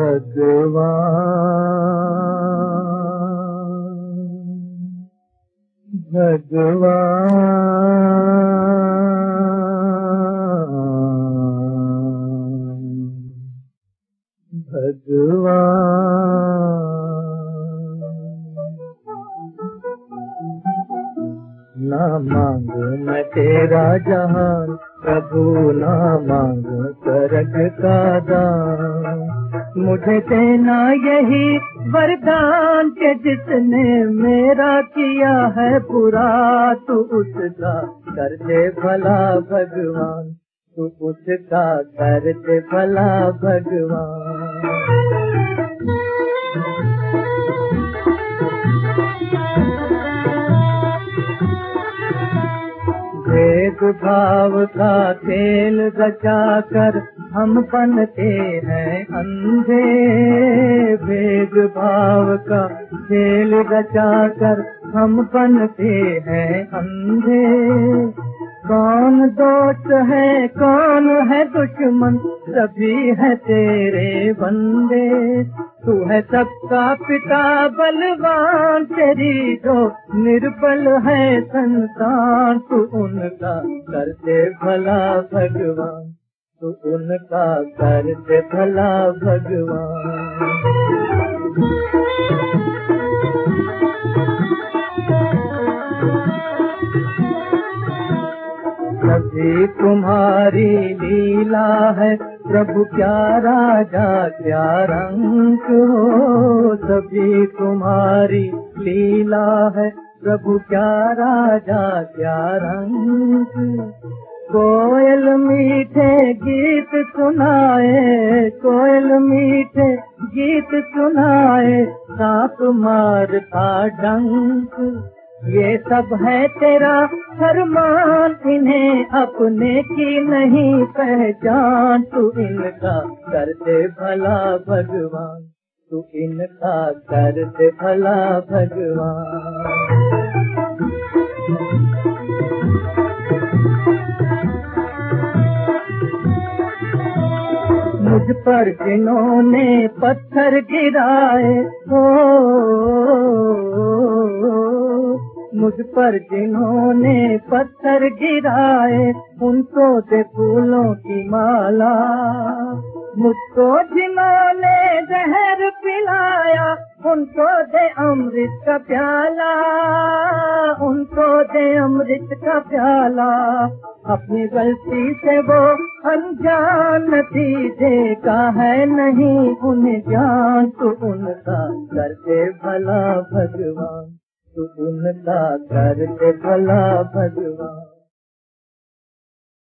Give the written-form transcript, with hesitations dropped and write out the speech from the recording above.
ना मांगू मैं तेरा जहान प्रभु, ना मांगू स्वर्ग का दान। मुझे देना यही वरदान के जिसने मेरा किया है बुरा, तू उसका कर दे भला भगवान, तू उसका कर दे भला भगवान। भेद भाव का खेल रचाकर हम बनते हैं अंधे, भेद भाव का खेल रचाकर हम बनते हैं अंधे। कौन दोस्त है कौन है दुश्मन, सभी है तेरे बंदे। तू है सबका पिता बलवान, तेरी जो निर्बल है संतान, तू उनका कर दे भला भगवान, तू उनका कर दे भला भगवान। सभी तुम्हारी लीला है प्रभु, क्या राजा क्या रंग हो। सभी तुम्हारी लीला है प्रभु, क्या राजा क्या रंग। कोयल मीठे गीत सुनाए, कोयल मीठे गीत सुनाए, सांप मारता डंक। ये सब है तेरा फरमान, इन्हें अपने की नहीं पहचान। तू इनका कर दे भला भगवान, तू इनका कर दे भला भगवान। मुझ पर जिन्होंने पत्थर गिराए, मुझ पर जिन्होंने पत्थर गिराए, उनको दे फूलों की माला। मुझको जिन्होंने जहर पिलाया, उनको दे अमृत का प्याला, उनको दे अमृत का प्याला। अपनी गलती से वो अनजान थी, देखा है नहीं उन्हें जान। तू उनका कर दे भला भगवान, तू उनका कर दे भला भगवान।